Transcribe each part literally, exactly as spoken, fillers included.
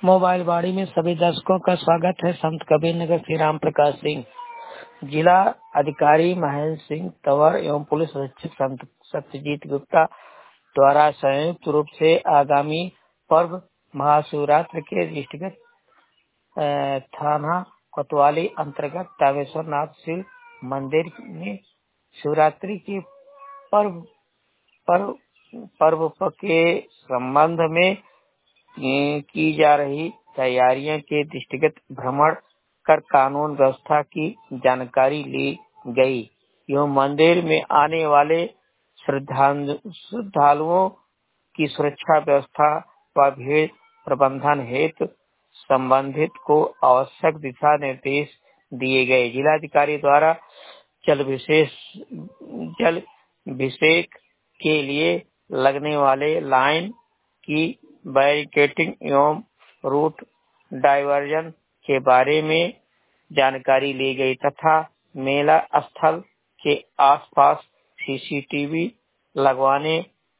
Mobile बाड़ी में सभी दर्शकों का स्वागत है। संत कबीर नगर श्री राम प्रकाश सिंह, जिला अधिकारी महेंद्र सिंह तंवर एवं पुलिस अधीक्षक संत सत्यजीत गुप्ता द्वारा संयुक्त रूप से आगामी पर्व महाशिवरात्रि के दृष्टिगत थाना कोतवाली अंतर्गत तावेश्वर नाथ शिव मंदिर में शिवरात्रि के पर्व पर्व पर्व के संबंध में की जा रही तैयारियों के दृष्टिगत भ्रमण कर कानून व्यवस्था की जानकारी ली गई एवं मंदिर में आने वाले श्रद्धालुओं की सुरक्षा व्यवस्था व भीड़ प्रबंधन हेतु संबंधित को आवश्यक दिशा निर्देश दिए गए। जिलाधिकारी द्वारा जल विशेष जल अभिषेक के लिए लगने वाले लाइन की बैरिकेडिंग एवं रूट डायवर्जन के बारे में जानकारी ली गई तथा मेला स्थल के आसपास सीसीटीवी लगवाने,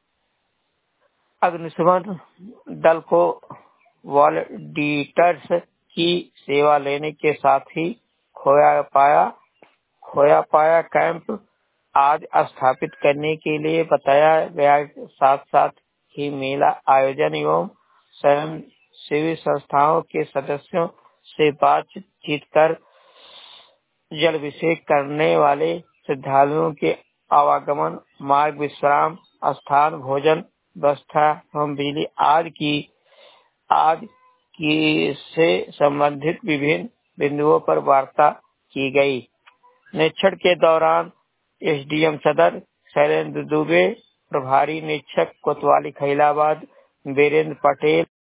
अग्निशमन दल को वॉलंटियर्स की सेवा लेने के साथ ही खोया पाया खोया पाया कैंप आज स्थापित करने के लिए बताया गया। साथ साथ ही मेला आयोजन एवं स्वयं सेवी संस्थाओं के सदस्यों से बातचीत कर जल अभिषेक करने वाले श्रद्धालुओं के आवागमन, मार्ग, विश्राम स्थान, भोजन व्यवस्था एवं बिजली आदि की आदि की से संबंधित विभिन्न बिंदुओं पर वार्ता की गई। निरीक्षण के दौरान एसडीएम सदर शैलेंद्र दुबे, प्रभारी निरीक्षक कोतवाली खैलाबाद वीरेंद्र पटेल,